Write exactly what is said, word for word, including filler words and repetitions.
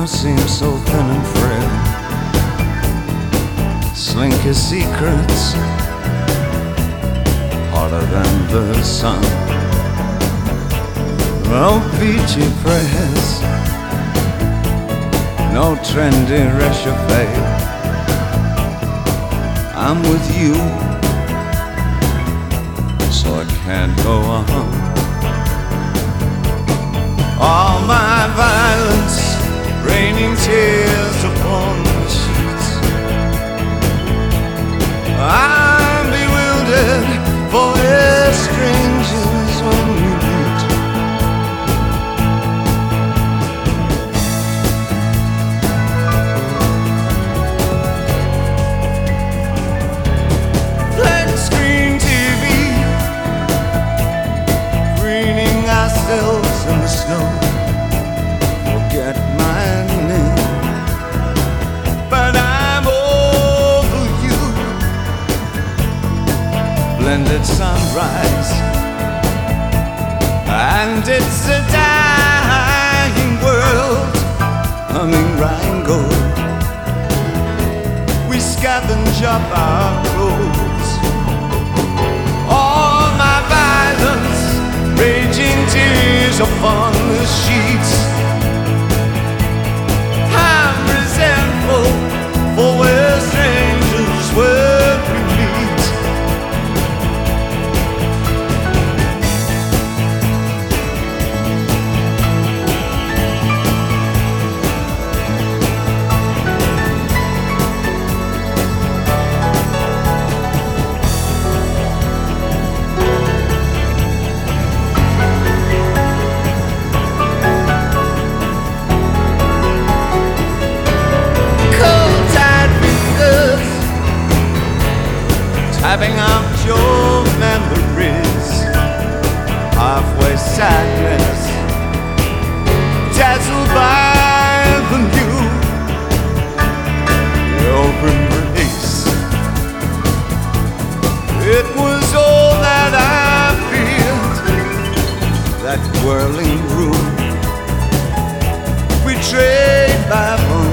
seems so thin and frail. Slinky secrets, harder than the sun. No peachy prayers, no trendy réchauffé. I'm with you, so I can't go on. All my violence, raining tears upon the sheets. I'm bewildered, for we're strangers when we meet. Flat screen T V, preening ourselves in the snow. Forget my name, but I'm over you. Blended sunrise, and it's a dying world, humming Rheingold. We scavenge up our clothes. All my violence, raging tears upon the sheets. I'm resentful, for we're strangers when we meet. Tapping up your memories, halfway sadness, dazzled by the new, your embrace. It was all that I feared, that whirling room, betrayed by